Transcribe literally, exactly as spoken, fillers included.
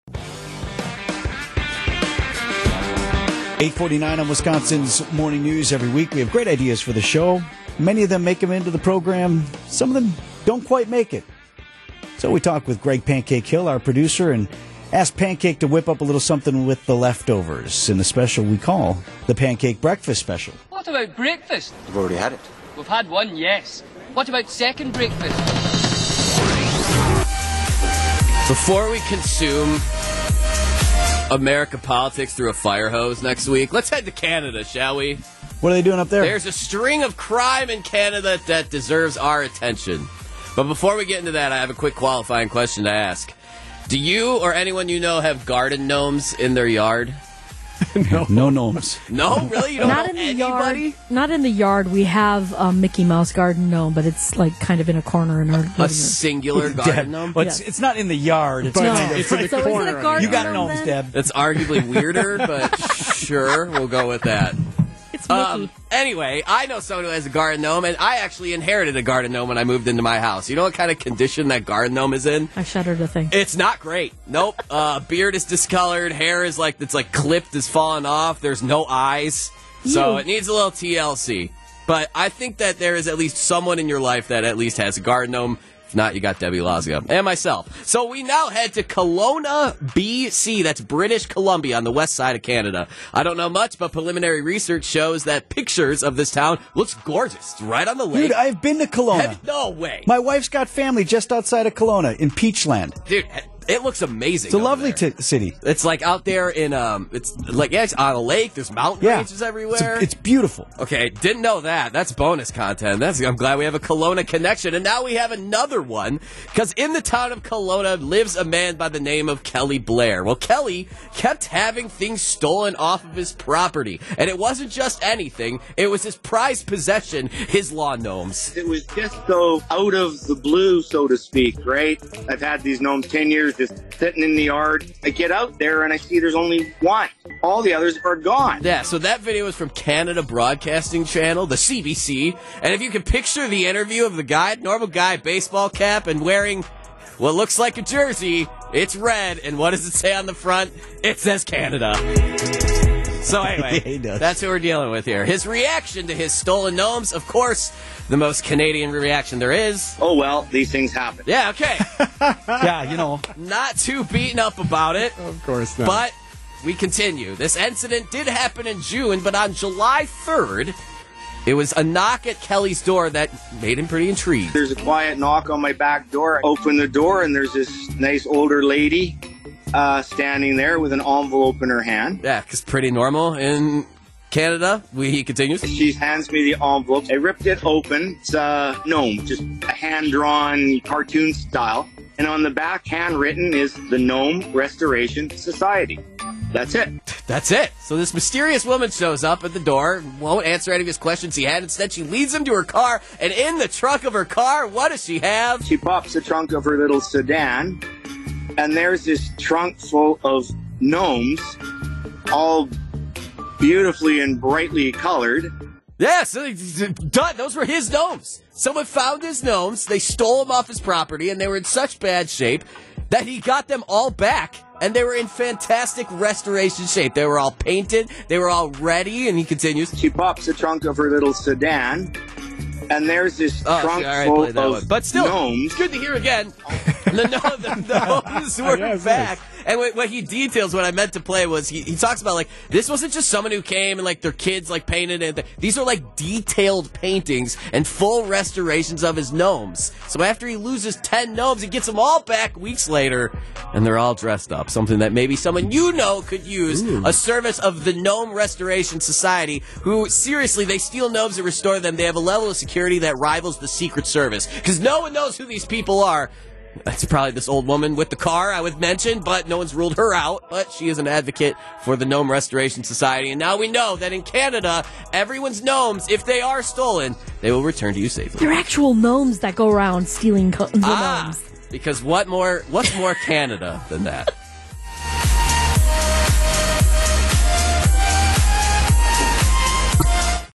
eight forty-nine on Wisconsin's Morning News. Every week we have great ideas for the show. Many of them make them into the program. Some of them don't quite make it. So we talked with Greg Pancake Hill, our producer, and asked Pancake to whip up a little something with the leftovers in the special we call the Pancake Breakfast Special. What about breakfast? We've already had it. We've had one, yes. What about second breakfast? Before we consume America politics through a fire hose next week, let's head to Canada, shall we? What are they doing up there? There's a string of crime in Canada that deserves our attention. But before we get into that, I have a quick qualifying question to ask. Do you or anyone you know have garden gnomes in their yard? no. No gnomes. No? Really? You don't not know in the anybody? yard. Not in the yard. We have a Mickey Mouse garden gnome, but it's like kind of in a corner in our living room. A singular garden gnome? Well, it's, Yes. it's not in the yard. It's, No. kind of- It's in the So is it a corner. garden You got gnome gnomes, then? Deb. That's arguably weirder, but sure, we'll go with that. It's Mickey. Um, anyway, I know someone who has a garden gnome, and I actually inherited a garden gnome when I moved into my house. You know what kind of condition that garden gnome is in? I shudder to think. It's not great. Nope. Uh, beard is discolored. Hair is like it's like clipped, is falling off. There's no eyes, so Ew. it needs a little T L C. But I think that there is at least someone in your life that at least has a garden gnome. If not, you got Debbie Lazio and myself. So we now head to Kelowna, B C. That's British Columbia on the west side of Canada. I don't know much, but preliminary research shows that pictures of this town looks gorgeous. It's right on the lake. Dude, I've been to Kelowna. Have- no way. My wife's got family just outside of Kelowna in Peachland. Dude, it looks amazing. It's a over lovely there. t- city. It's like out there in um, it's like yeah, it's on a lake. There's mountain Yeah. ranges It's, everywhere. a- it's beautiful. okay, didn't know that. That's bonus content. That's I'm glad we have a Kelowna connection, and now we have another one because in the town of Kelowna lives a man by the name of Kelly Blair. Well, Kelly kept having things stolen off of his property, and it wasn't just anything. It was his prized possession, his lawn gnomes. It was just so out of the blue, so to speak, right? I've had these gnomes ten years just sitting in the yard. I get out there and I see there's only one. All the others are gone. Yeah, so that video was from Canada Broadcasting Channel, the C B C. And if you can picture the interview of the guy, normal guy, baseball cap, and wearing what looks like a jersey, it's red. And what does it say on the front? It says Canada. So anyway, He does. that's who we're dealing with here. His reaction to his stolen gnomes, of course, the most Canadian reaction there is. Oh, well, these things happen. Yeah, okay. Yeah, you know. Not too beaten up about it. Of course not. But we continue. This incident did happen in June, but on July third, it was a knock at Kelly's door that made him pretty intrigued. There's a quiet knock on my back door. I open the door and there's this nice older lady uh, standing there with an envelope in her hand. Yeah, because pretty normal in Canada. We, he continues. She hands me the envelope. I ripped it open. It's a gnome, just a hand-drawn cartoon style. And on the back, handwritten, is the Gnome Restoration Society. That's it. That's it. So this mysterious woman shows up at the door, won't answer any of his questions he had. Instead, she leads him to her car, and in the trunk of her car, what does she have? She pops the trunk of her little sedan, and there's this trunk full of gnomes, all beautifully and brightly colored. Yeah, so done. Those were his gnomes. Someone found his gnomes, they stole them off his property, and they were in such bad shape that he got them all back, and they were in fantastic restoration shape. They were all painted, they were all ready, and he continues. She pops the trunk of her little sedan, and there's this Oh, trunk see, all right, full played that of one. But still, gnomes. it's good to hear again. the, no, the gnomes were Yes, back. yes. And what, what he details, what I meant to play was he, he talks about like this wasn't just someone who came and like their kids like painted it. These are like detailed paintings and full restorations of his gnomes. So after he loses ten gnomes, he gets them all back weeks later, and they're all dressed up. Something that maybe someone you know could use. A service of the Gnome Restoration Society, who seriously they steal gnomes and restore them. They have a level of security that rivals the Secret Service because no one knows who these people are. That's probably this old woman with the car I would mention, but no one's ruled her out. But she is an advocate for the Gnome Restoration Society. And now we know that in Canada, everyone's gnomes, if they are stolen, they will return to you safely. They're actual gnomes that go around stealing co- the Ah, gnomes. because what more, what's more Canada than that?